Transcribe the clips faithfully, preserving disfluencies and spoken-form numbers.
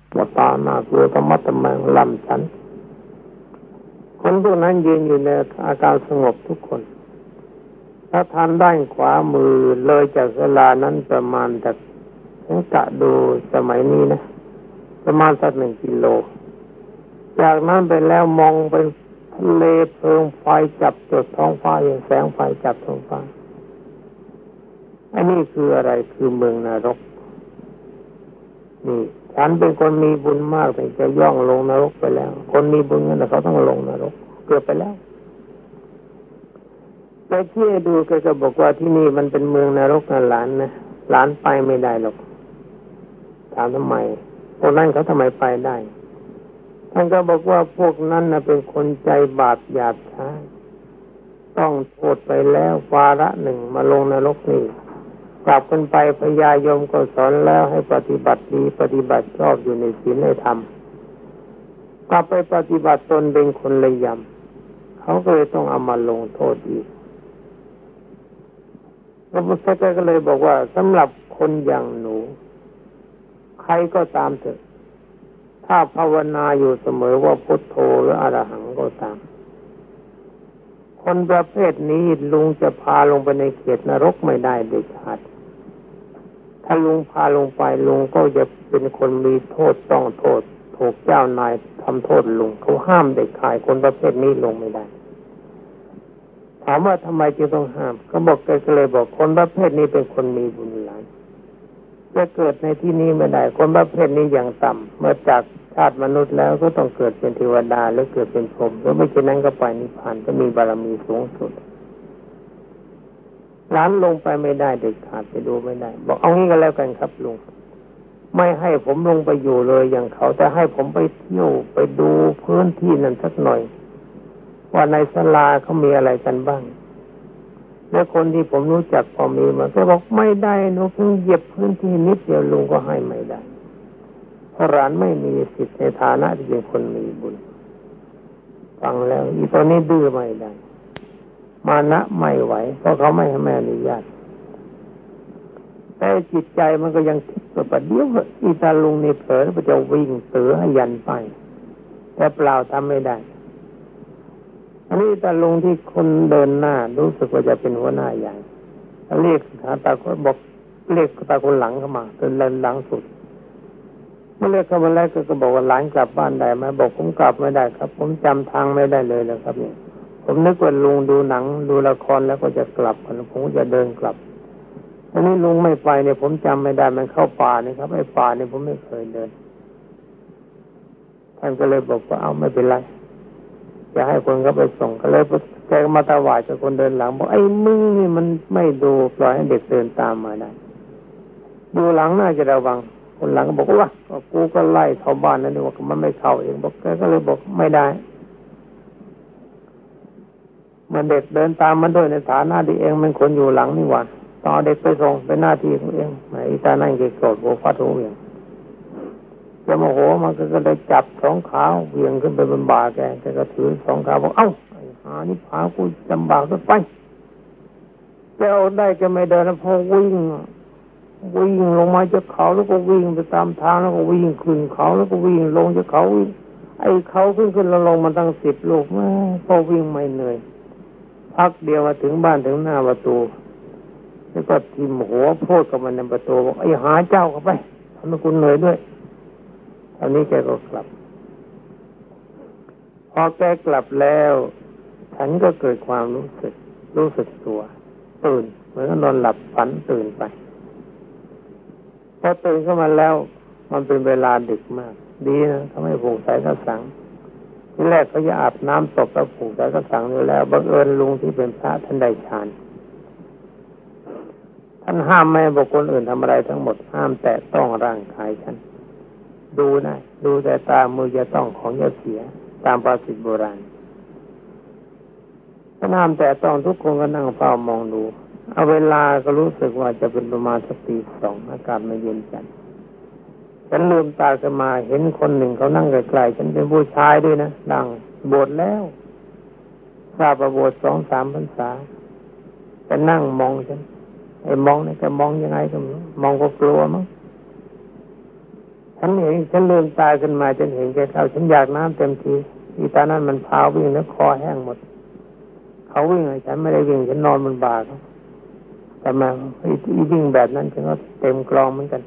ว่าตาหน้ากลัวธรรมะธรรมังลำฉันคนพวกนั้นยืนอยู่ในอาการสงบทุกคนถ้าทานด้านขวามือเลยจากศาลานั้นประมาณจากฉันกะดูสมัยนี้นะประมาณสักหนึ่งกิโลจากนั้นไปแล้วมองเป็นทะเลเพลิงไฟจับจุดท้องฟ้าอย่างแสงไฟจับท้องฟ้าอันนี้คืออะไรคือเมืองนรกนี่ฉันเป็นคนมีบุญมากแต่จะย่องลงนรกไปแล้วคนมีบุญนั่นเขาต้องลงนรกเกือบไปแล้วแต่ที่ดูแกก็บอกว่าที่นี่มันเป็นเมืองนรกนะหลานนะหลานไปไม่ได้หรอกถามทำไมพวกนั้นเขาทำไมไปได้ท่านก็บอกว่าพวกนั้นนะเป็นคนใจบาปหยาบช้าต้องโทษไปแล้ววาระหนึ่งมาลงนรกนี่กลับกันไปพญายมก็สอนแล้วให้ปฏิบัติดีปฏิบัติชอบอยู่ในศีลในธรรมกลับไปปฏิบัติตนเป็นคนระยำเขาก็เลยต้องเอามาลงโทษอีกพระพุทธเจ้าก็เลยบอกว่าสำหรับคนอย่างหนูใครก็ตามเถอะถ้าภาวนาอยู่เสมอว่าพุทโธหรืออรหังก็ตามคนประเภทนี้ลุงจะพาลงไปในเขตนรกไม่ได้เด็ดขาดถ้าลุงพาลงไปลุงก็จะเป็นคนมีโทษต้องโทษถูกเจ้านายทำโทษลุงเขาห้ามเด็ดขาดคนประเภทนี้ลงไม่ได้ถามว่าทำไมจึงต้องห้ามก็บอกก็เลยบอกคนประเภทนี้เป็นคนมีบุญหลายจะเกิดในที่นี้ไม่ได้คนประเภทนี้อย่างต่ำเมื่อจากชาติมนุษย์แล้วก็ต้องเกิดเป็นเทวดาหรือเกิดเป็นพรหมหรือไม่เช่นนั้นก็ไปนิพพานจะมีบารมีสูงสุดล้านลงไปไม่ได้เด็ดขาดไปดูไม่ได้บอกเอางี้ก็แล้วกันครับลุงไม่ให้ผมลงไปอยู่เลยอย่างเขาแต่ให้ผมไปเที่ยวไปดูพื้นที่นั้นสักหน่อยว่าในศาลาเขามีอะไรกันบ้างแล้วคนที่ผมรู้จักพอมีมาก็บอกไม่ได้หนูเพิ่งเหยียบพื้นที่นิดเดียวลุงก็ให้ไม่ได้เพราะหลานไม่มีสิทธิ์ในฐานะที่เป็นคนมีบุญฟังแล้วอีตอนนี้ดื้อไม่ได้มานะไม่ไหวเพราะเขาไม่ให้แม่อนุญาตแต่จิตใจมันก็ยังคิดว่าประเดี๋ยวอีตาลุงนี่เผลอมันจะวิ่งเสือให้ยันไปแต่เปล่าทำไม่ได้อันนี้ตาลุงที่คนเดินหน้ารู้สึกว่าจะเป็นหัวหน้าใหญ่เรียกตาคนบอกเรียกตาคนหลังเข้ามาเป็นเลนหลังสุดเมื่อเรียกเข้ามาแล้วก็บอกว่าหลานกลับบ้านได้ไหมบอกผมกลับไม่ได้ครับผมจำทางไม่ได้เลยนะครับเนี่ยผมนึกว่าลุงดูหนังดูละครแล้วก็จะกลับผมจะเดินกลับอันนี้ลุงไม่ไปเนี่ยผมจำไม่ได้มันเข้าป่านี่ครับไอ้ป่านี่ผมไม่เคยเดินท่านก็เลยบอกว่าเอาไม่เป็นไรจะให้คนเขาไปส่งก็เลยแกมาตวาดกับคนเดินหลังบอกไอ้มึงนี่มันไม่ดูปล่อยให้เด็กเดินตามมาได้ดูหลังน่าจะระวังคนหลังก็บอกว่ากูก็ไล่เข้าบ้านนั่นนี่ว่ามันไม่เข้าเองบอกแกก็เลยบอกไม่ได้มันเด็กเดินตามมันด้วยในฐานะที่เองมันคนอยู่หลังนี่หว่าต่อเด็กไปส่งเป็นหน้าที่ของเองไอ้ตานั่นเกโกรธโวฟาดหัวเองจะโมโหมันก็เลยจับสองขาเวียงขึ้นไปบนบ่าแกแกก็ถือสองขาบอกเอ้าไอ้หานี่พากูจำบากซะไปแกเอาได้แกไม่เดินแล้วพอวิ่งวิ่งลงมาจากเขาแล้วก็วิ่งไปตามทางแล้วก็วิ่งขึ้นเขาแล้วก็วิ่งลงจากเขาไอ้เขาขึ้นขึ้นลงลงมันตั้งสิบลูกแม่พอวิ่งไม่เหนื่อยพักเดียวมาถึงบ้านถึงหน้าประตูแล้วก็ทิ่มหัวโพดกับมันในประตูบอกไอ้หาเจ้าเข้าไปทำให้คุณเหนื่อยด้วยตอนนี้แกก็กลับพอแกกลับแล้วฉันก็เกิดความรู้สึกรู้สึกตัวตื่นเหมือนกับนอนหลับฝันตื่นไปพอตื่นขึ้นมาแล้วมันเป็นเวลาดึกมากดีนะทำให้ผูกสายกระสังที่แรกเขาจะอาบน้ำตกแล้วผูกสายกระสังอยู่แล้วบังเอิญลุงที่เป็นพระท่านได้ฌานท่านห้ามไม่ให้บุคคลอื่นทำอะไรทั้งหมดห้ามแตะต้องร่างกายฉันดูนะดูแต่ตามือจะต้องของจะเสียตามภาษิตโบราณถ้าห้ามแต่ต้องทุกคนก็นั่งเฝ้ามองดูเอาเวลาก็รู้สึกว่าจะเป็นประมาณสักตีสองอากาศไม่เย็นจัดฉันลืมตาขึ้นมาเห็นคนหนึ่งเขานั่งไกลๆฉันเป็นผู้ชายด้วยนะนั่งบวชแล้วทราบว่าบวชสองสามพรรษาแต่นั่งมองฉันไอ้มองนี่จะมองยังไงก็มองก็กลัวมั้งพฉันเห็นฉันลืมตาขึ้นมาฉันเห็นแกเข้าฉันอยากน้ำเต็มทีอีตานั้นมันพาวิ่งแล้วคอแห้งหมดเขาวิ่งฉันไม่ได้วิ่งฉันนอนบนบ่าเขาแต่มาอีวิ่งแบบนั้นฉันก็เต็มกลองเหมือนกัน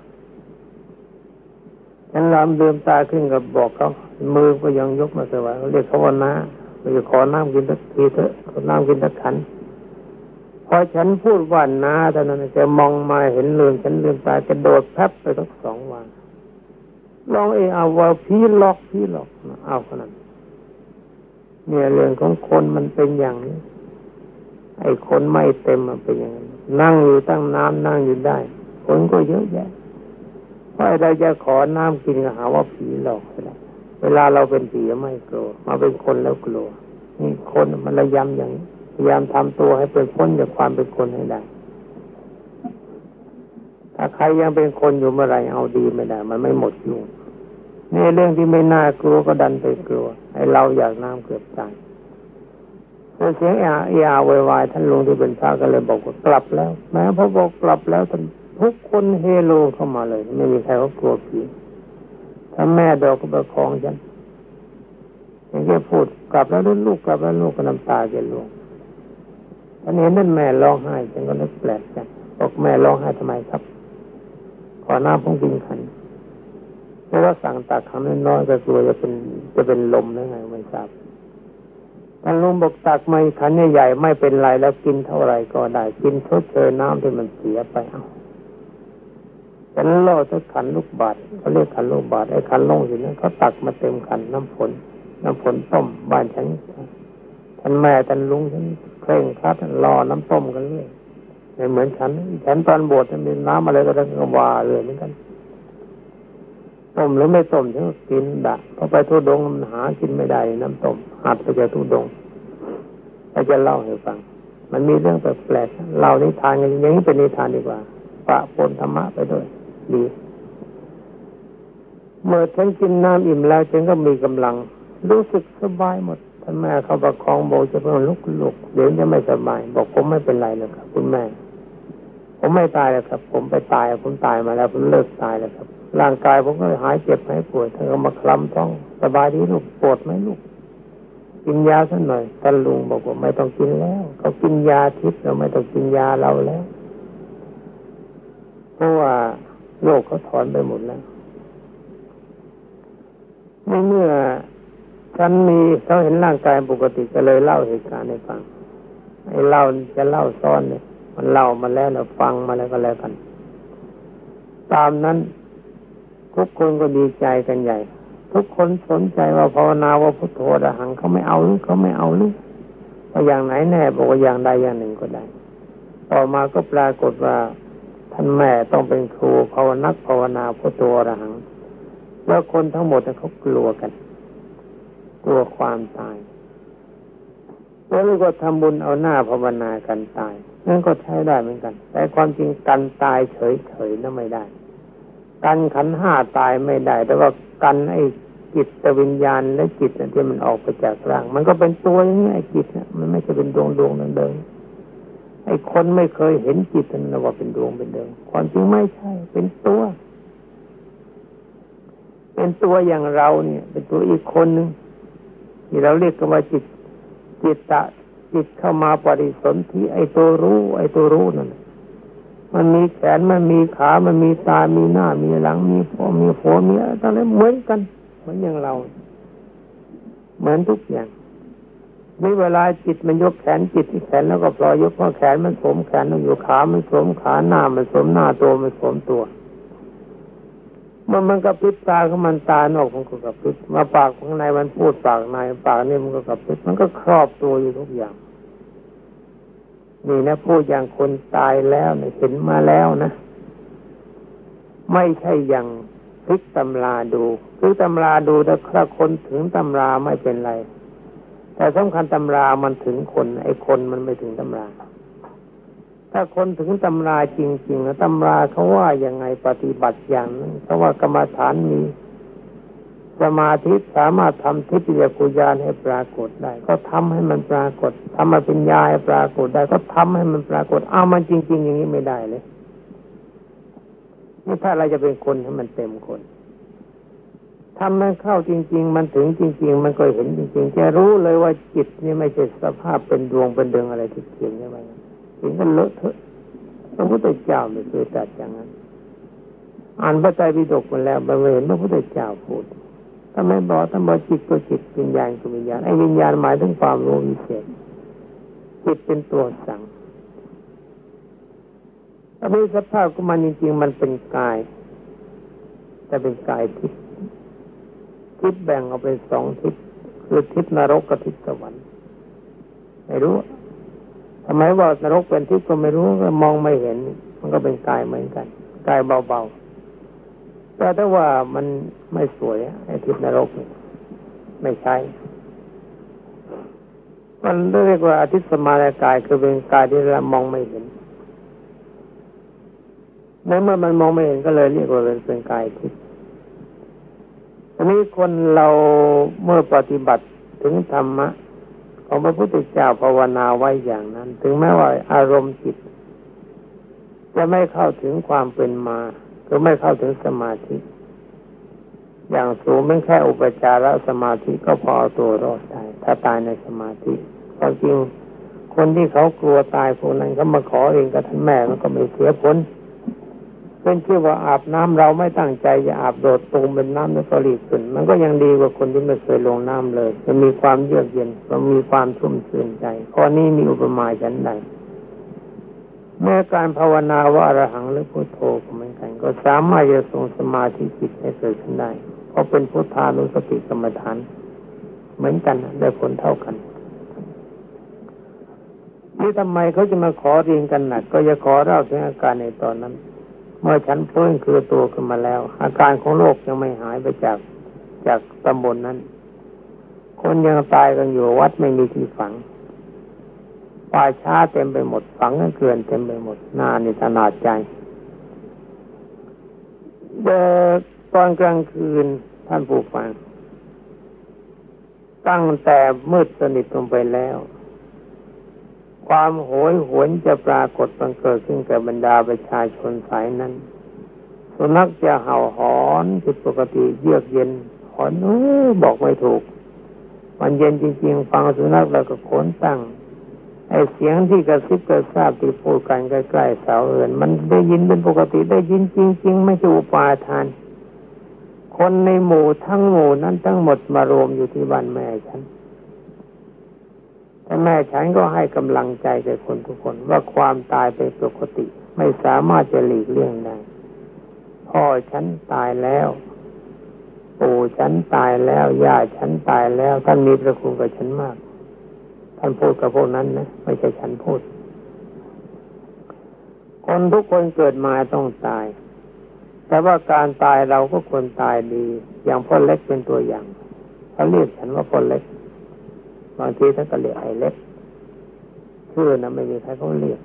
ฉันลำลืมตาขึ้นกับบอกเขามือก็ยังยกมาสวายเขาเรียกเขาว่าน้าไปขอน้ำกินสักทีเถอะขอน้ำกินสักขันพอฉันพูดว่าน้าเท่านั้นแกมองมาเห็นลืมฉันลืมตากระโดดแป๊บไปทั้งสองวันลองเอเอาว่าผีหลอกผีหลอกเอาขนาดเนี่ยเรื่องของคนมันเป็นอย่างนี้ไอ้คนไม่เต็มมันเป็นอย่างนั้นนั่งอยู่ตั้งน้ำนั่งอยู่ได้คนก็เยอะแยะเพราะเราจะขอน้ำกินก็หาว่าผีหลอกไปแล้วเวลาเราเป็นผีไม่กลัวมาเป็นคนแล้วกลัวนี่คนมันระยำอย่างนี้พยายามทำตัวให้เป็นพ้นจากความเป็นคนให้ได้ถ้าใครยังเป็นคนอยู่เมื่อไรเอาดีไม่ได้มันไม่หมดยุ่งนี่เรื่องที่ไม่น่ากลัวก็ดันไปกลัวให้เราอยากน้ำเกือบตายเสียงเอะอะโวยวายท่านลุงที่เป็นพระก็เลยบอกว่ากลับแล้วแม้พอบอกกลับแล้วท่านทุกคนเฮโลเข้ามาเลยไม่มีใครเขากลัวผีถ้าแม่ดอกก็ประคองฉันอย่างที่พูดกลับแล้วลูกกลับแล้วลูกก็น้ำตาเกลื่อนตอนนี้นั่นแม่ร้องไห้ฉันก็นึกแปลกใจบอกแม่ร้องไห้ทำไมครับขอน้ำผมกินขันเพราะว่าสั่งตักคำน้อยๆก็กลัวจะเป็นจะเป็นลมหรือไงไม่ทราบท่านลุงบอกตักไม่ขันใหญ่ๆไม่เป็นไรแล้วกินเท่าไหร่ก็ได้กินชดเชยน้ำที่มันเสียไปเอาฉันล่อสักขันลูกบาศก์เขาเรียกขันลูกบาศก์ไอ้ขันลงอยู่นั้นเขาตักมาเต็มขันน้ำฝนน้ำฝนต้มบ้านฉันท่านแม่ท่านลุงฉันเคร่งครัดรอน้ำต้มกันเรื่อยไม่เหมือนฉันฉันตอนบวชจะมีน้ำอะไรก็ได้ก็ว่าเลยเหมือนกันต้มหรือไม่ต้มฉันก็กินดะพอไปทุดงมันหากินไม่ได้น้ำต้มหัดไปจากทุดงเราจะเล่าให้ฟังมันมีเรื่องแปลกๆเล่านิทานอย่างนี้เป็นนิทานดีกว่าปะปนธรรมะไปด้วยดีเมื่อฉันกินน้ำอิ่มแล้วฉันก็มีกำลังรู้สึกสบายหมดท่านแม่เขาประคองโบจะเพิ่งลุกลุกเดี๋ยวจะไม่สบายบอกผมไม่เป็นไรเลยครับคุณแม่ผมไม่ตายแล้วครับผมไปตายผมตายมาแล้วผมเลิกตายแล้วครับร่างกายผมก็หายเจ็บหายปวดเธอก็มาคลำท้องสบายดีลูกปวดไหมลูกกินยาสักหน่อยท่านลุงบอกว่าไม่ต้องกินแล้วเขากินยาทิพย์เราไม่ต้องกินยาเราแล้วเพราะว่าโรคเขาถอนไปหมดแล้วเมื่อฉันมีเขาเห็นร่างกายปกติก็เลยเล่าเหตุการณ์ให้ฟังไอ้เล่าจะเล่าซ้อนเนี่ยมันเล่ามาแล้วเราฟังมาแล้วก็แล้วกันตามนั้นทุกคนก็ดีใจกันใหญ่ทุกคนสนใจว่าภาวนาว่าพุทโธอรหังเขาไม่เอาหรือเขาไม่เอาหรือว่าอย่างไหนแน่บอกว่าอย่างใดอย่างหนึ่งก็ได้ต่อมาก็ปรากฏว่าท่านแม่ต้องเป็นครูภาวนักภาวนาพุทโธอรหังแล้วคนทั้งหมดเขากลัวกันกลัวความตายแล้วก็ทำบุญเอาหน้าภาวนากันตายนั่นก็ใช้ได้เหมือนกันแต่ความจริงกันตายเฉยๆนั่นไม่ได้กันขันธ์ห้าตายไม่ได้แต่ว่ากันไอ้จิตวิญญาณและจิตที่มันออกไปจากร่างมันก็เป็นตัวอย่างนี้ไอ้จิตเนี่ยมันไม่ใช่เป็นดวงดวงเดิมๆไอ้คนไม่เคยเห็นจิตนั่นว่าเป็นดวงเป็นเดิมความจริงไม่ใช่เป็นตัวเป็นตัวอย่างเราเนี่ยเป็นตัวอีกคนนึงที่เราเรียกกันว่าจิตจิตตะจิตเข้ามาปฏิสนธิไอ้ตัวรู้ไอ้ตัวรู้นั่นมันมีแขนมันมีขามันมีตามีหน้ามีหลังมีหัวมีหัวมีอะไรต่างๆเหมือนกันเหมือนอย่างเราเหมือนทุกอย่างในเวลาจิตมันยกแขนจิตที่แขนแล้วก็ปล่อยยกเพราะแขนมันสวมแขนมันอยู่ขามันสวมขาหน้ามันสวมหน้าตัวมันสวมตัวมันมันกระพริบตาของมันตานอกมันก็กระพริบมาปากข้างในมันพูดปากในปากนี่มันก็กระพริบมันก็ครอบตัวอยู่ทุกอย่างนี่นะพูดอย่างคนตายแล้วเนี่ยเห็นมาแล้วนะไม่ใช่อย่างพลิกตำราดูพลิกตำราดูถ้าคนถึงตำราไม่เป็นไรแต่สำคัญตำรามันถึงคนไอ้คนมันไม่ถึงตำราถ้าคนถึงตำราจริงๆนะตำราเขาว่ายังไงปฏิบัติอย่างนั้นเพราะว่ากรรมฐานมีสมาธิสามารถทำทิพยกุญาณให้ปรากฏได้ก็ทำให้มันปรากฏทำมาเป็นญาให้ปรากฏได้ก็ทำให้มันปรากฏเอามันจริงๆอย่างนี้ไม่ได้เลยนี่ถ้าเราจะเป็นคนให้มันเต็มคนำมันเข้าจริงๆมันถึงจริงๆมันก็เห็นจริงๆจะรู้เลยว่าจิตนี่ไม่ใช่สภาพเป็นดวงเป็นเดืองอะไรที่เขียนไว้ถึงกันเลอะเทอะพระพุทธเจ้าไม่เคยตรัสอย่างนั้นอ่านพระไตรปิฎกมาแล้วไม่เห็นพระพุทธเจ้าพูดถ้าไม่บอกถ้าบอกจิตก็จิตวิญญาณก็วิญญาณไอ้วิญญาณหมายถึงความรู้วิเศษจิตเป็นตัวสั่งถ้าเป็นสภาพของมันจริงๆมันเป็นกายแต่เป็นกายทิพย์ทิพย์แบ่งออกเป็นสองทิพย์คือทิพย์นรกกับทิพย์สวรรค์ไม่รู้ทำไมว่านรกเป็นทิพย์ก็ไม่รู้ก็มองไม่เห็นมันก็เป็นกายเหมือนกันกายเบาๆแต่ถ้าว่ามันไม่สวยไอ้ทิพย์นรกไม่ใช่มันเรียกว่าอทิพย์สมากายคือเป็นกายที่เรามองไม่เห็นในเมื่อมันมองไม่เห็นก็เลยเรียกว่าเป็นเป็นกายทิพย์อันนี้คนเราเมื่อปฏิบัติถึงธรรมะของพระพุทธเจ้าภาวนาไว้อย่างนั้นถึงแม้ว่าอารมณ์จิตจะไม่เข้าถึงความเป็นมาคือไม่เข้าถึงสมาธิอย่างสูงไม่แค่อุปจารสมาธิก็พอตัวรอดได้ถ้าตายในสมาธิความจริงคนที่เขากลัวตายพวกนั้นเขามาขอเองกับท่านแม่มันก็ไม่เสียผลเป็นชื่อว่าอาบน้ำเราไม่ตั้งใจจะอาบโดดตูมเป็นน้ำแล้วก็รีบขึ้นมันก็ยังดีกว่าคนที่ไม่เคยลงน้ำเลยจะมีความเยือกเย็นจะมีความชุ่มชื่นใจข้อนี้มีอุปมาฉันใดเมื่อการภาวนาว่าอรหังหรือพุทโธก็เหมือนกันก็สามารถจะทรงสมาธิจิตให้เกิดขึ้นได้เพราะเป็นพุทธานุสติกรรมฐานเหมือนกันได้ผลเท่ากันนี่ทำไมเขาจะมาขอเรียนกันหนักก็จะขอเล่าถึงอาการในตอนนั้นเมื่อฉันฟื้นคือตัวขึ้นมาแล้วอาการของโรคยังไม่หายไปจากจากตำบลนั้นคนยังตายกันอยู่วัดไม่มีที่ฝังป่าช้าเต็มไปหมดฝังกันเกลื่อนเต็มไปหมดหน้านี่ขนาดใจเดินตอนกลางคืนท่านผู้ฟังตั้งแต่มืดสนิทลงไปแล้วความโหยหวนจะปรากฏบังเกิดขึ้นแก่บรรดาประชาชนสายนั้นสุนัขจะเห่าหอนผิดปกติเยือกเย็นหอนโอ้บอกไม่ถูกมันเย็นจริงๆฟังสุนัขแล้วก็ขนตั้งไอ้เสียงที่กระซิบกระซาบที่พูดกันใกล้ๆเสาเรือนมันได้ยินเป็นปกติได้ยินจริงๆไม่ใช่อุปาทานคนในหมู่ทั้งหมู่นั้นทั้งหมดมารวมอยู่ที่บ้านแม่ฉันแต่แม่ฉันก็ให้กำลังใจแก่คนทุกคนว่าความตายเป็นปกติไม่สามารถจะหลีกเลี่ยงได้พ่อฉันตายแล้วปู่ฉันตายแล้วย่าฉันตายแล้วท่านมีพระคุณกับฉันมากท่านพูดกับพวกนั้นนะไม่ใช่ฉันพูดคนทุกคนเกิดมาต้องตายแต่ว่าการตายเราก็ควรตายดีอย่างพ่อเล็กเป็นตัวอย่างเขาเรียกฉันว่าพ่อเล็กบางทีท่านก็เรียกไอ้เล็กชื่อนะไม่มีใครเขาเรียก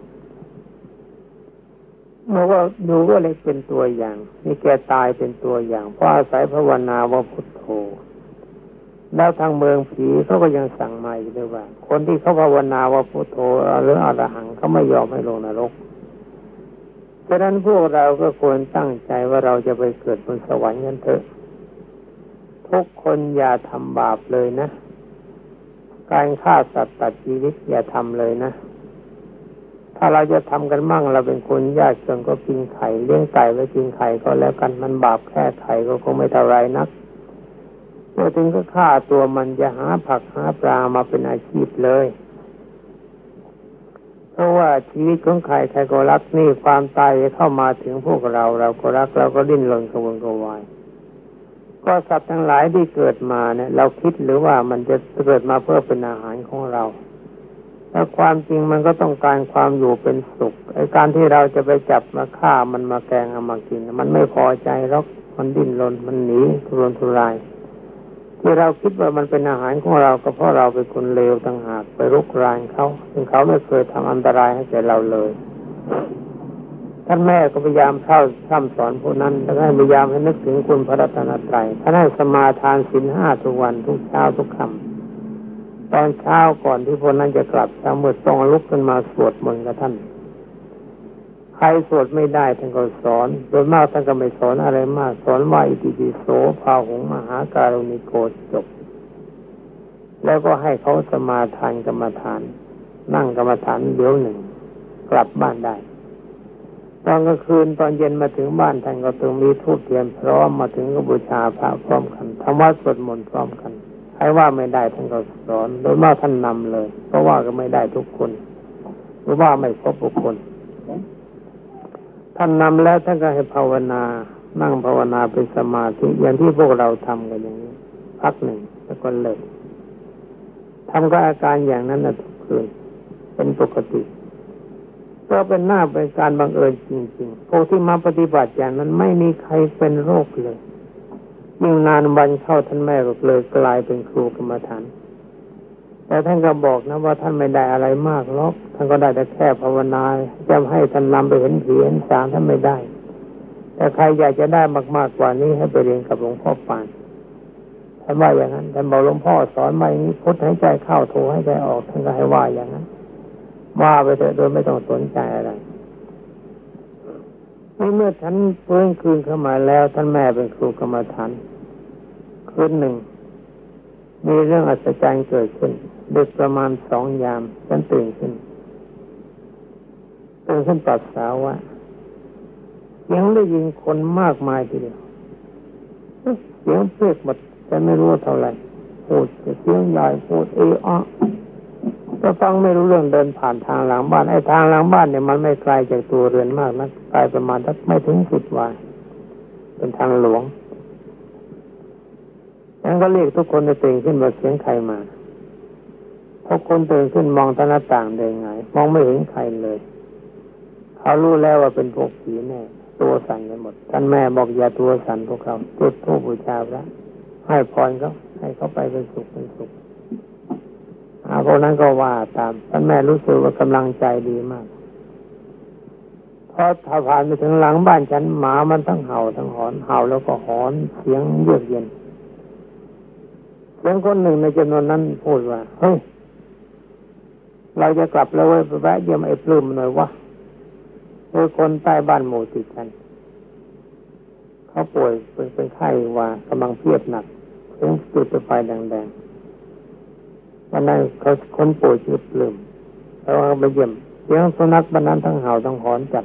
เมื่อว่าดูว่าเล็กเป็นตัวอย่างนี่แกตายเป็นตัวอย่างเพราะอาศัยภาวนาว่าพุทโธแล้วทางเมืองผีเขาก็ยังสั่งมาอยู่ด้วยว่าคนที่เขาภาวนาว่าพุทโธหรืออรหังเขาไม่ยอมให้ลงนรกฉะนั้นพวกเราก็ควรตั้งใจว่าเราจะไปเกิดบนสวรรค์กันเถอะทุกคนอย่าทำบาปเลยนะการฆ่าสัตว์ตัดชีวิตอย่าทำเลยนะถ้าเราจะทำกันมั่งเราเป็นคนยากจนก็กินไข่เลี้ยงไก่ไว้กินไข่ก็แล้วกันมันบาปแค่ไข่ก็คงไม่เท่าไรนักพอถึงก็ฆ่าตัวมันจะหาผักหาปลามาเป็นอาชีพเลยเพราะว่าชีวิตของใครใครก็รักนี่ความตายจะเข้ามาถึงพวกเราเราก็รักเราก็ดิ้นรนกระวนกระวายก็สัตว์ทั้งหลายที่เกิดมาเนี่ยเราคิดหรือว่ามันจะเกิดมาเพื่อเป็นอาหารของเราถ้าความจริงมันก็ต้องการความอยู่เป็นสุขไอ้การที่เราจะไปจับมาฆ่ามันมาแกงเอามากินมันไม่พอใจหรอกมันดิ้นรนมันหนีทุรนทุรายที่เราคิดว่ามันเป็นอาหารของเราก็เพราะเราเป็นคนเลวต่างหากไปรุกรานเขาซึ่งเขาไม่เคยทำอันตรายให้แก่เราเลยท่านแม่ก็พยายามเข้าซ้ำสอนพวกนั้นแล้วก็พยายามให้นึกถึงคุณพระรัตนตรัยท่านให้สมาทานศีลห้าทุกวันทุกเช้าทุกค่ำตอนเช้าก่อนที่พวกนั้นจะกลับเช้ามืดต้องลุกขึ้นมาสวดมนต์กับท่านครสวดไม่ได้ท่านก็สอนโดยมากท่านก็ไม่สอนอะไรมากสอนว่าอิติปิโสภาหุงมหาการุณิโกจบแล้วก็ให้เขาสมาทานกรรมฐานนั่งกรรมฐานเดี๋ยวหนึ่งกลับบ้านได้ตอนกลางคืนตอนเย็นมาถึงบ้านท่านก็ต้องมีธูปเทียนพร้อมมาถึงก็บูชาพระพร้อมกันทำวัดสวดมนต์พร้อมกันใครว่าไม่ได้ท่านก็สอนโดยมากท่านนำเลยเพราะว่าก็ไม่ได้ทุกคนหรือว่าไม่ครบทุกคนท่านนำแล้วท่านก็ให้ภาวนานั่งภาวนาเป็นสมาธิอย่างที่พวกเราทำกันอย่างนี้พักหนึ่งแล้วก็เลิกทำก็อาการอย่างนั้นนะทุกคืนเป็นปกติก็เป็นหน้าเป็นการบังเอิญจริงๆพวกที่มาปฏิบัติอย่างนั้นไม่มีใครเป็นโรคเลยยิ่งนานวันเข้าท่านแม่ก็เลยกลายเป็นครูกรรมฐานแต่ท่านก็บอกนะว่าท่านไม่ได้อะไรมากหรอกท่านก็ได้แต่แค่ภาวนาจะให้ท่านนำไปเห็นผีเห็นสางท่านไม่ได้แต่ใครอยากจะได้มากๆกว่านี้ให้ไปเรียนกับหลวงพ่อปานท่านว่าอย่างนั้นท่านบอกหลวงพ่อสอนมาอย่างนี้พุทหายใจเข้าโทหายใจออกท่านก็ให้ว่าอย่างนั้นว่าไปเถอะโดยไม่ต้องสนใจอะไรเมื่อท่านเพิ่งคืนเข้ามาแล้วท่านแม่เป็นครูกรรมฐานคืนหนึ่งมีเรื่องอัศจรรย์เกิดขึ้นดึกประมาณสองยามฉันตื่นขึ้นตื่นขึ้นปัสสาวะยังได้ยินคนมากมายทีเดียวเสียงเพลงหมดแต่ไม่รู้เท่าไหร่พูดเสียงใหญ่พูดเอะอะก็ฟังไม่รู้เรื่องเดินผ่านทางหลังบ้านไอ้ทางหลังบ้านเนี่ยมันไม่ไกลจากตัวเรือนมากนักไกลประมาณสักไม่ถึงสิบวาเป็นทางหลวงยังก็เรียกทุกคนในตื่นขึ้นว่าเสียงใครมาทุกคนตื่นขึ้นมองทางหน้าต่างเดินไงมองไม่เห็นใครเลยเขารู้แล้วว่าเป็นพวกผีแน่ตัวสั่นกันหมดท่านแม่บอกอย่าตัวสั่นพวกเขาจุดธูปบูชาพระให้พรเขาให้เขาไปเป็นสุขเป็นสุขอาพวกนั้นก็ว่าตามท่านแม่รู้สึกว่ากำลังใจดีมากพอถ้าผ่านไปถึงหลังบ้านฉันหมามันทั้งเห่าทั้งหอนเห่าแล้วก็หอนเสียงเยือกเย็นเสียงคนหนึ่งในจำนวนนั้นพูดว่าเฮ้ยเราจะกลับแล้วเว้ยไปแวะเยี่ยมไอ้ปลื้มหน่อยวะโดยคนใต้บ้านหมู่ติดกันเขาป่วยเป็นเป็นไข้ว่ากำลังเพลียดหนักถึงจุดไฟแดงๆวันนั้นเขาคนป่วยชื่อปลื้มแล้วเขาไปเยี่ยมเสียงสุนัขบ้านนั้นทั้งเห่าทั้งหอนจัด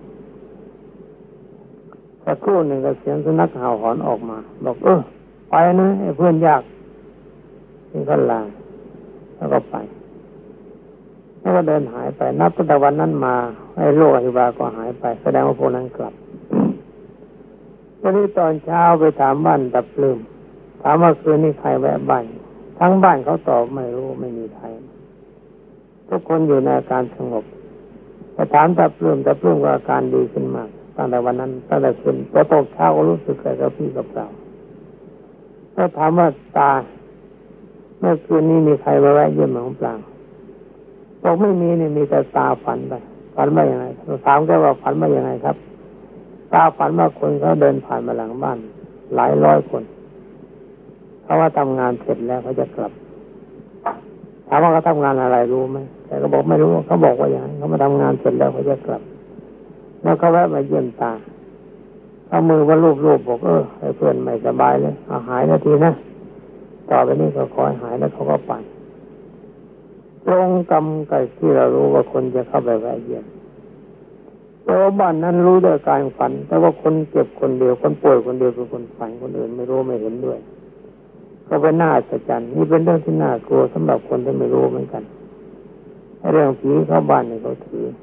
สักครู่หนึ่งก็เสียงสุนัขเห่าหอนออกมาบอกเออไปนะไอ้เพื่อนยากนี่ก็ลาแล้วก็ไปแล้วก็เดินหายไปนับตั้งแต่วันนั้นมาไอ้โรคอหิวาก็หายไปแสดงว่าพวกนั้นกลับวันนี้ตอนเช้าไปถามบ้านตะปลื้มถามว่าคืนนี้ใครแวะบ้านทั้งบ้านเขาตอบไม่รู้ไม่มีใครทุกคนอยู่ในอาการสงบพอถามตะปลื้มตะปลื้มก็อาการดีขึ้นมากตั้งแต่วันนั้นตั้งแต่คืนพอตกเช้าก็รู้สึกอะไรกับพี่กับเราก็ถามว่าตาเมื่อคืนนี้มีใครมาแวะเยี่ยมหลวงปลางบอกไม่มีนี่มีแต่ตาฝันไปฝันว่าอย่างไรถามแกว่าฝันว่าอย่างไรครับตาฝันว่าคนเขาเดินผ่านมาหลังบ้านหลายร้อยคนเขาว่าทำงานเสร็จแล้วเขาจะกลับถามว่าเขาทำงานอะไรรู้ไหมแต่ก็บอกไม่รู้เขาบอกว่าอย่างไรเขามาทำงานเสร็จแล้วเขาจะกลับแล้วเขาแวะมาเยี่ยมตาเอามือมาลูบๆบอกเออให้เพื่อนไม่สบายเลยเอาหายนาทีนะต่อไปนี้ก็ขอให้หายแล้วเขาก็ไปตรงกรรมกับที่เรารู้ว่าคนจะเข้าไปแวะเยี่ยมแต่ว่าบ้านนั้นรู้ด้วยการฝันแต่ว่าคนเจ็บคนเดียวคนป่วยคนเดียวเป็นคนฝันคนอื่นไม่รู้ไม่เห็นด้วยก็เป็นน่าอัศจรรย์นี่เป็นเรื่องที่น่ากลัวสำหรับคนที่ไม่รู้เหมือนกันเรื่องผีเข้าบ้านเนี่ยเขาถือ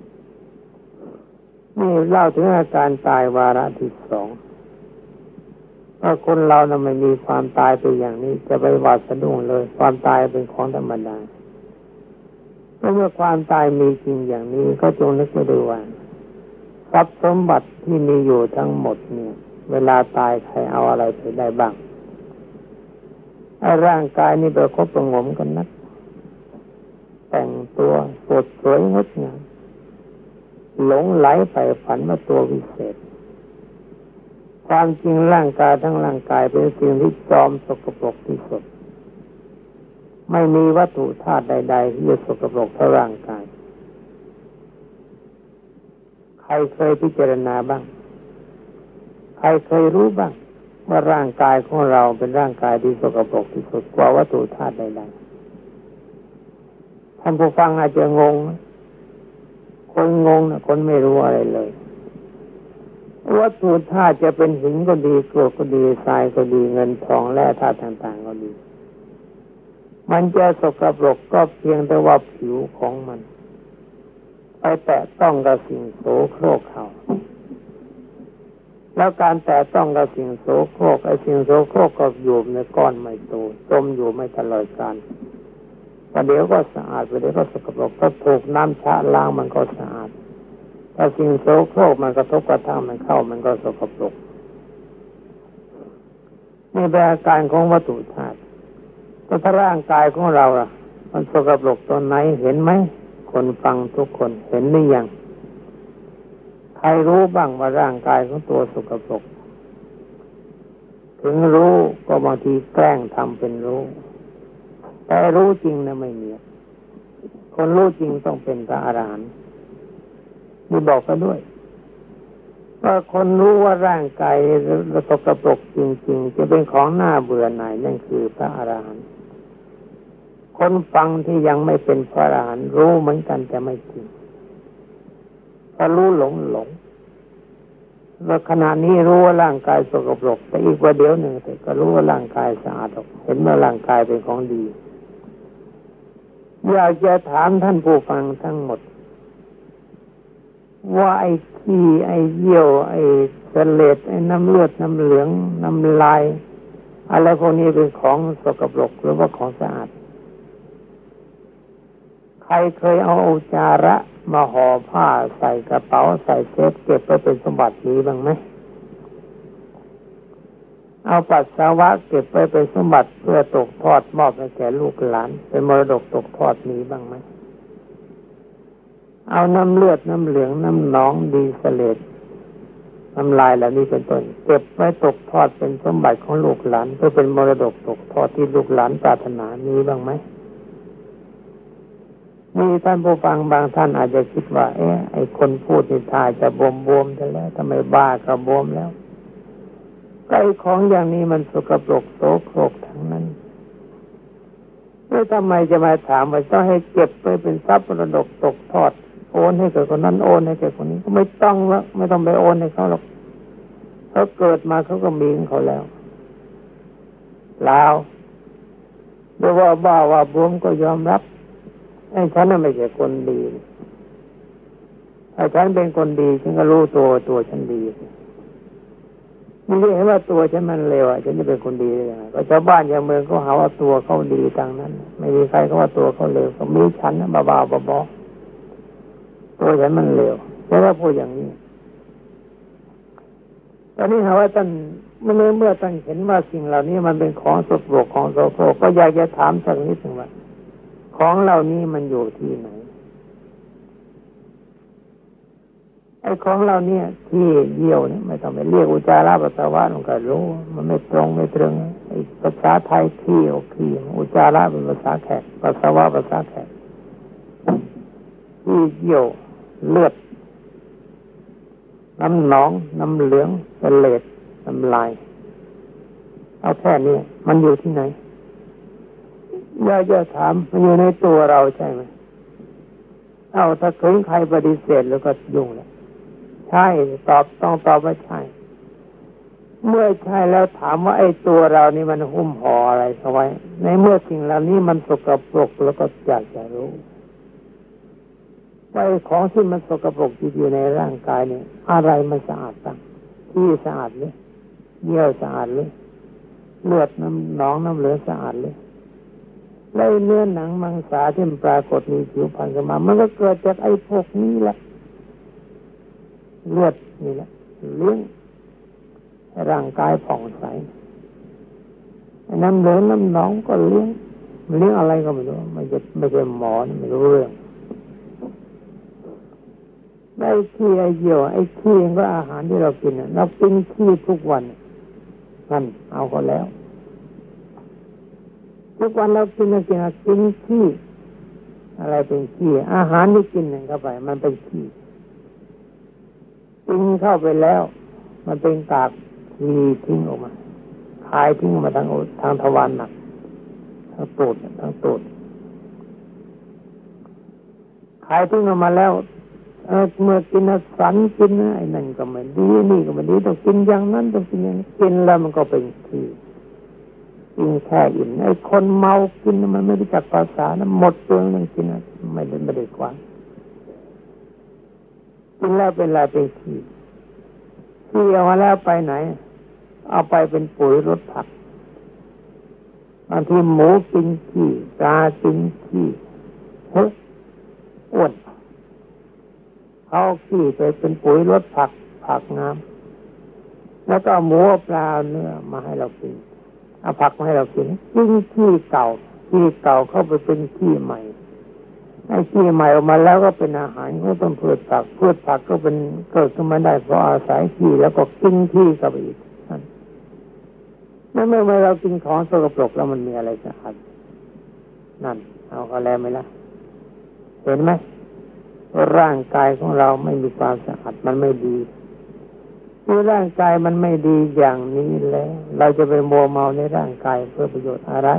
นี่เล่าถึงอาการตายวาระที่สองว่าคนเราน่ะไม่มีความตายเป็นอย่างนี้จะไปหวาดสะดุ้งเลยความตายเป็นของธรรมดาเมื่อความตายมีจริงอย่างนี้ก็จงนึกไปดูว่าทรัพย์สมบัติที่มีอยู่ทั้งหมดเนี่ยเวลาตายใครเอาอะไรไปได้บ้างไอ้ร่างกายนี่ประคบประหงมกันนักแต่งตัวสดสวยงดงามหลงไหลไปฝันว่าตัววิเศษความจริงร่างกายทั้งร่างกายเป็นสิ่งที่จอมสกปรกที่สุดไม่มีวัตถุธาตุใดๆที่จะสกปรกเท่าร่างกายครเคยพิจารณาบ้างใครเคยรู้บ้างว่าร่างกายของเราเป็นร่างกายที่สกปรกที่สุดกว่าวัตถุธาตุใดๆท่านผู้ฟังอาจจะงงคนงงนะคนไม่รู้อะไรเลยวัตถุธาตุจะเป็นหินก็ดีกรวดก็ดีทรายก็ดีเงินทองแร่ธาตุต่างๆก็ดีมันจะสกปรกก็เพียงแต่ว่าผิวของมันไปแตะต้องกับสิ่งโสโครกเขาแล้วการแตะต้องกับสิ่งโสโครกไอ้สิ่งโสโครกก็อยู่ในก้อนไม่โตจมอยู่ไม่ตลอดกาลประเดี๋ยวก็สะอาดประเดี๋ยวก็สกปรกถ้าถูกน้ำชะล้างมันก็สะอาดถ้าสิ่งโสโครกมันกระทบกระทั่งมันเข้ามันก็สกปรกนี่เป็นอาการของวัตถุธาตุถ้าร่างกายของเราล่ะมันสกปรกตรงไหนเห็นไหมคนฟังทุกคนเห็นหรือยังใครรู้บ้างว่าร่างกายของตัวสกปรกถึงรู้ก็บางทีแกล้งทำเป็นรู้แต่รู้จริงนะไม่มีคนรู้จริงต้องเป็นพระอรหันต์นี่บอกกันด้วยว่าคนรู้ว่าร่างกายสกปรกจริงๆจะเป็นของน่าเบื่อหน่ายนั่นคือพระอรหันต์คนฟังที่ยังไม่เป็นพระอรหันต์รู้เหมือนกันแต่ไม่จริงถ้ารู้หลงหลงว่าขณะนี้รู้ว่าร่างกายสกปรกแต่อีกว่าเดี๋ยวหนึ่งแต่ก็รู้ว่าร่างกายสะอาดเห็นว่าร่างกายเป็นของดีอยากจะถามท่านผู้ฟังทั้งหมดว่าไอ้ขี้ไอ้เยี่ยวไอ้เสลดไอ้น้ำเลือดน้ำเหลืองน้ำลายอะไรพวกนี้เป็นของสกปรกหรือว่าของสะอาดใครเคยเอาอุจจาระมาห่อผ้าใส่กระเป๋าใส่เซฟเก็บไว้เป็นสมบัตินี้บ้างไหมเอาปัสสาวะเก็บไว้เป็นสมบัติเพื่อตกทอดมอบให้แก่ลูกหลานเป็นมรดกตกทอดนี้บ้างไหมเอาน้ำเลือดน้ำเหลืองน้ำหนองดีเสลดน้ำลายเหล่านี้เป็นต้นเก็บไว้ตกทอดเป็นสมบัติของลูกหลานเพื่อเป็นมรดกตกทอดที่ลูกหลานปรารถนานี้บ้างไหมมีท่านผู้ฟังบางท่านอาจจะคิดว่าเอ๊ะไอ้คนพูดนี่ท่าจะบวมบวมจะแล้วทำไมบ้าก็บวมแล้วไอ้ของอย่างนี้มันสกปรกโสโครกทั้งนั้นแล้วทำไมจะมาถามว่าต้องให้เก็บไปเป็นทรัพย์มรดกตกทอดโอนให้แก่คนนั้นโอนให้แก่คนนี้ก็ไม่ต้องละไม่ต้องไปโอนให้เขาหรอกเขาเกิดมาเขาก็มีของเขาแล้วแล้วหรือว่าบ้าว่าบวมก็ยอมรับไอ้ฉันน่ะไม่ใช่คนดีถ้าฉันเป็นคนดีฉันก็รู้ตัวตัวฉันดีไม่ได้เห็นว่าตัวฉันมันเลวอ่ะฉันจะเป็นคนดีได้ยังไงก็ชาวบ้านชาวเมืองเขาหาว่าตัวเขาดีทางนั้นไม่มีใครเขาว่าตัวเขาเลวก็มีฉันนะบ้าๆบอๆตัวฉันมันเลวแต่ว่าพูดอย่างนี้ตอนนี้หาว่าท่านเมื่อเมื่อท่านเห็นว่าสิ่งเหล่านี้มันเป็นของสกปรกของโสโครกก็อยากจะถามสักนิดหนึ่งว่าของเหล่านี้มันอยู่ที่ไหนไอ้ของเหล่านี้ที่เยี่ยวนี่ไม่ต้องไปเรียกอุจจาระปัสสาวะมันก็รู้มันไม่ตรงไม่ตรงไอ้ภาษาไทยขี้โอขี้อุจจาระเป็นภาษาแขกปัสสาวะภาษาแขกที่เยี่ยวเลือดน้ำหนองน้ำเหลืองเสลดน้ำลายเอาแค่นี้มันอยู่ที่ไหนอยากจะถามมันอยู่ในตัวเราใช่ไหมเอาถ้าถึงใครปฏิเสธแล้วก็ยุ่งแล้วใช่ตอบต้องตอบว่าใช่เมื่อใช่แล้วถามว่าไอ้ตัวเรานี่มันหุ้มห่ออะไรเอาไว้ในเมื่อสิ่งเหล่านี้มันสกปรกแล้วก็อยากจะรู้ว่าไอ้ของที่มันสกปรกอยู่ในร่างกายนี่อะไรมันสะอาดบ้างที่สะอาดหรือเยี่ยวสะอาดหรือเลือดน้ำหนองน้ำเหลืองสะอาดหรือแล้วเนื้อหนังมังสาที่มันปรากฏมีผิวพรรณขึ้นมามันก็เกิดจากไอ้พวกนี้แหละเลือดนี่แหละเลี้ยงร่างกายผ่องใสน้ำเหลืองน้ำหนองก็เลี้ยงเลี้ยงอะไรก็ไม่รู้ไม่ใช่ไม่ใช่หมอไม่รู้เรื่องไอ้ขี้ไอ้เยี่ยวไอ้ขี้ก็อาหารที่เรากินเรากินขี้ทุกวันนั่นเอาก็แล้วทุกวันเรากินเรากินกินขี้อะไรเป็นขี้อาหารที่กินเข้าไปมันเป็นขี้กินเข้าไปแล้วมันเป็นกากทีทิ้งออกมาคายทิ้งออกมาทางทางทวารหนักทางตูดทางตูดคายทิ้งออกมาแล้วเออเมื่อกินสันกินไอ้นั่นก็ไม่ดีนี่ก็ไม่ดีต้องกินอย่างนั้นต้องกินอย่างนี้กินแล้วมันก็เป็นขี้กินแค่อิ่มไอ้คนเมากินมันไม่รู้จักภาษานะหมดตัวนึงกินนะไม่ได้ไม่ได้กว่ากินแล้วเป็นอะไรเป็นขี้ขี้เอามาแล้วไปไหนเอาไปเป็นปุ๋ยรดผักบางทีหมูกินขี้ปลากินขี้เฮ้ยอ้วนเขาขี้ไปเป็นปุ๋ยรดผักผักน้ำแล้วก็หมูปลาเนื้อมาให้เรากินเอาผักมาให้เรากินกินขี้เก่าขี้เก่าเข้าไปเป็นขี้ใหม่ไอ้ขี้ใหม่ออกมาแล้วก็เป็นอาหารก็ต้องพืชผักพืชผักก็เป็นเกิดขึ้นมาได้เพราะอาศัยขี้แล้วก็กินขี้กับอีกนั่นเมื่อเรากินของสกปรกแล้วมันมีอะไรสะอาดนั่นเอาก็แล้วไหมล่ะเห็นไหมว่าร่างกายของเราไม่มีความสะอาดมันไม่ดีเมื่อร่างกายมันไม่ดีอย่างนี้แล้วเราจะไปมัวเมาในร่างกายเพื่อประโยชน์อะไร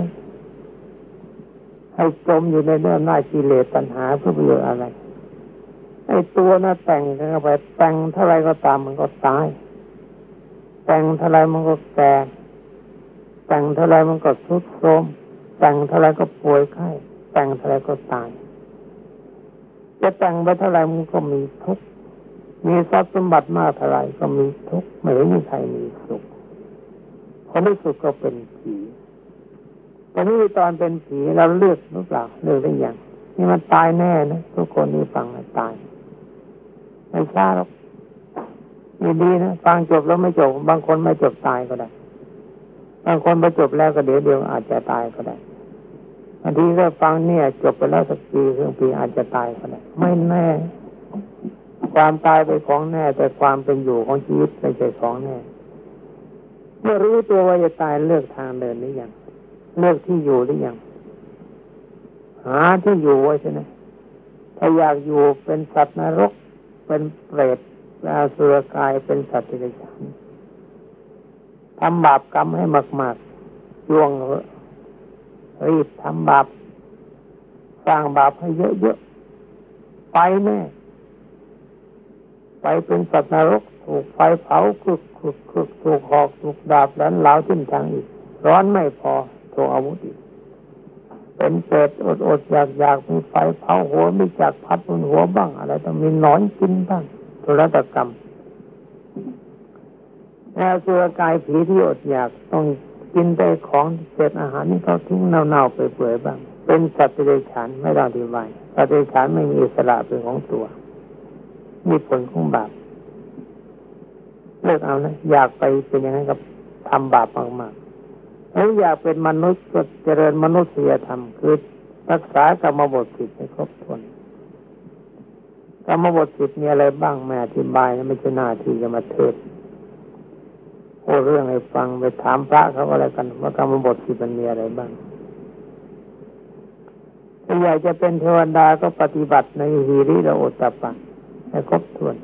ให้จมอยู่ในเรื่องหน้ากิเลสตัณหาเพื่อประโยชน์อะไรไอ้ตัวน่ะแต่งเข้าไปแต่งเท่าไรก็ตามมันก็ตายแต่งเท่าไรมันก็แก่แต่งเท่าไรมันก็ทรุดโทรมแต่งเท่าไรก็ป่วยไข้แต่งเท่าไรก็ตายจะแต่งไปเท่าไรมันก็มีทุกข์มีทรัพย์สมบัติมากเท่าไรก็มีทุกข์ไม่มีใครมีสุขผลที่สุดก็เป็นผีตอนนี้ตอนเป็นผีเราเลือกหรือเปล่าเลือกได้ยังนี่มันตายแน่นะทุกคนนี่ฟังมันตายไม่ช้าหรอกนี่ดีนะฟังจบแล้วไม่จบบางคนไม่จบตายก็ได้บางคนไปจบแล้วก็เดี๋ยวเดียวอาจจะตายก็ได้บางทีก็ฟังเนี่ยจบไปแล้วสักปีครึ่งปีอาจจะตายก็ได้ไม่แน่ความตายเป็นของแน่แต่ความเป็นอยู่ของชีวิตไม่ใช่ของแน่เมื่อรู้ตัวว่าจะตายเลือกทางเดินหรือยังเลือกที่อยู่หรือยังหาที่อยู่ไว้ใช่ไหมถ้าอยากอยู่เป็นสัตว์นรกเป็นเปรตเป็นอสุรกายเป็นสัตว์เดรัจฉานทำบาปกรรมให้มากๆจ้วงรีบทำบาปสร้างบาปให้เยอะๆไปแน่ไปเป็นสัตว์นรกถูกไฟเผาคึกคึกคึกถูกหอกถูกดาบแหลมเหลาทิ่มแทงอีกร้อนไม่พอถูกอาวุธอีกเป็นเปรตอดอดอยากอยากมีไฟเผาหัวมีจักพัดบนหัวบ้างอะไรต้องมีหนอนกินบ้างทุรกรรมแล้วสุรกายผีที่อดอยากต้องกินแต่ของเศษอาหารนี่เขาทิ้งเน่าๆเปื่อยๆบ้างเป็นสัตว์เดรัจฉานไม่ต้องอธิบายสัตว์เดรัจฉานไม่มีอิสระเป็นของตัวมีผลของบาปเลิกเอานะอยากไปเป็นอย่างนั้นกับทำบาปมากๆแล้วอยากเป็นมนุษย์ก็เจริญมนุษยธรรมคือรักษากรรมบทสิบให้ครบถ้วนกรรมบทสิบมีอะไรบ้างแม่อธิบายไม่ใช่หน้าที่จะมาเทศโอ้เรื่องให้ฟังไปถามพระเขาอะไรกันว่ากรรมบทสิบมันมีอะไรบ้างถ้าอยากจะเป็นเทวดาก็ปฏิบัติในหิริและโอตตัปปะให้ครบถ้วน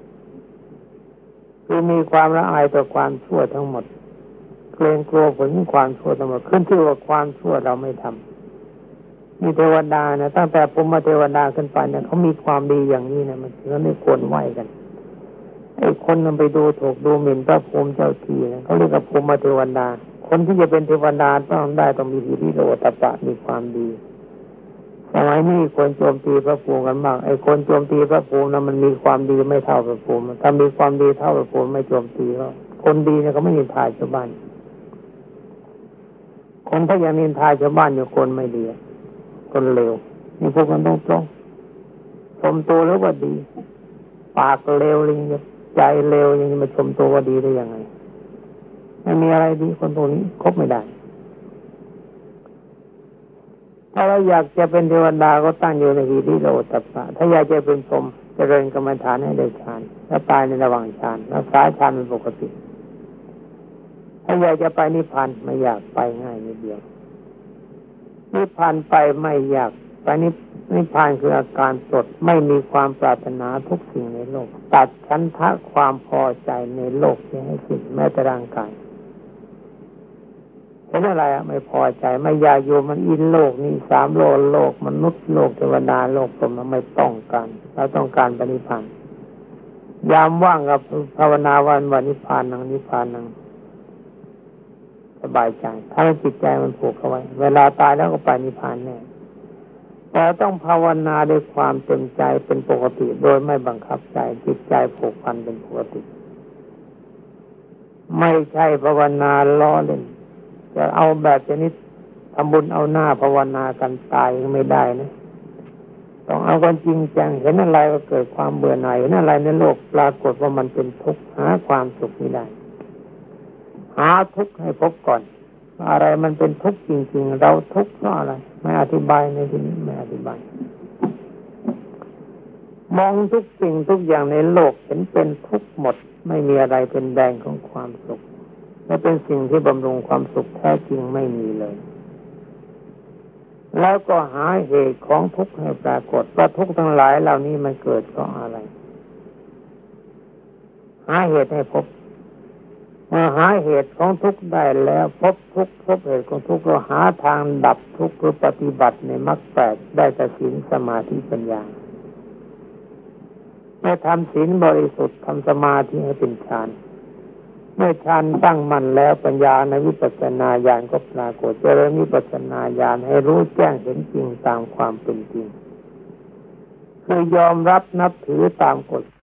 คือมีความละอายต่อความชั่วทั้งหมดเกรงกลัวผลของความชั่วทั้งหมดขึ้นชื่อว่าความชั่วเราไม่ทำมีเทวดานะตั้งแต่พรหมเทวดาขึ้นไปเนี่ยเขามีความดีอย่างนี้นะมันเขาไม่ควรไหวกันไอ้คนมันไปดูถูกดูหมิ่นพระพรหมเจ้าที่นะเขาเรียกว่าพรหมเทวดาคนที่จะเป็นเทวดาต้องได้ต้องมีหิริโอตตัปปะมีความดีสมัยนี้คนโจมตีพระภูมิกันมากไอ้คนโจมตีพระภูมินั้นมันมีความดีไม่เท่าพระภูมิถ้ามีความดีเท่าพระภูมิไม่โจมตีก็คนดีเนี่ยเขาไม่นินทาชาวบ้านคนถ้ายังนินทาชาวบ้านอยู่คนไม่ดีคนเลวนี่พวกมันต้องตรงชมตัวแล้วว่าดีปากเลวลิงใจเลวยังมาชมตัวว่าดีได้ยังไงไม่มีอะไรดีคนตัวนี้คบไม่ได้ถ้าเราอยากจะเป็นเทวดาก็ตั้งอยู่ในหิริโอตตัปปะถ้าอยากจะเป็นพรหมเจริญกรรมฐานให้ได้ฌานแล้วตายในระหว่างฌานรักษาฌานเป็นปกติถ้าอยากจะไปนิพพานไม่อยากไปง่ายนิดเดียวนิพพานไปไม่อยากไปนิพนิพพานคืออาการปลดไม่มีความปรารถนาทุกสิ่งในโลกตัดฉันทะความพอใจในโลกที่ให้สิ้นแม้แต่ร่างกายเห็นอะไรอะไม่พอใจไม่อยากอยู่มันอินโลกนี่สามโลกโลกมนุษย์โลกเทวดาโลกพรหมไม่ต้องการเราต้องการปณิพพานยามว่างกับภาวนาวันวันนิพพานนังนิพพานนังสบายใจถ้าจิตใจมันผูกเข้าไว้เวลาตายแล้วก็ไปนิพพานแน่แต่ต้องภาวนาด้วยความเต็มใจเป็นปกติโดยไม่บังคับใจจิตใจผูกพันเป็นปกติไม่ใช่ภาวนาล้อเล่นจะเอาแบบชนิดทำบุญเอาหน้าภาวนากันตายไม่ได้นะต้องเอากันจริงจังเห็นอะไรก็เกิดความเบื่อหน่ายเห็นอะไรในโลกปรากฏว่ามันเป็นทุกข์หาความสุขไม่ได้หาทุกข์ให้พบก่อนอะไรมันเป็นทุกข์จริงๆเราทุกข์เพราะอะไรไม่อธิบายในที่นี้ไม่อธิบายมองทุกสิ่งทุกอย่างในโลกเห็นเป็นทุกข์หมดไม่มีอะไรเป็นแดงของความสุขและเป็นสิ่งที่บำรุงความสุขแท้จริงไม่มีเลยแล้วก็หาเหตุของทุกข์ให้ปรากฏว่าทุกข์ทั้งหลายเหล่านี้มันเกิดเพราะอะไรหาเหตุให้พบเมื่อหาเหตุของทุกข์ได้แล้วพบทุกข์พบเหตุของทุกข์เราหาทางดับทุกข์หรือปฏิบัติในมรรคแปดได้แต่ศีลสมาธิปัญญาเมื่อทำศีลบริสุทธิ์ทำสมาธิให้เป็นฌานเมื่อฌานตั้งมั่นแล้วปัญญาในวิปัสสนาญาณก็ปรากฏเจริญวิปัสสนาญาณให้รู้แจ้งเห็นจริงตามความเป็นจริงคือยอมรับนับถือตามกฎ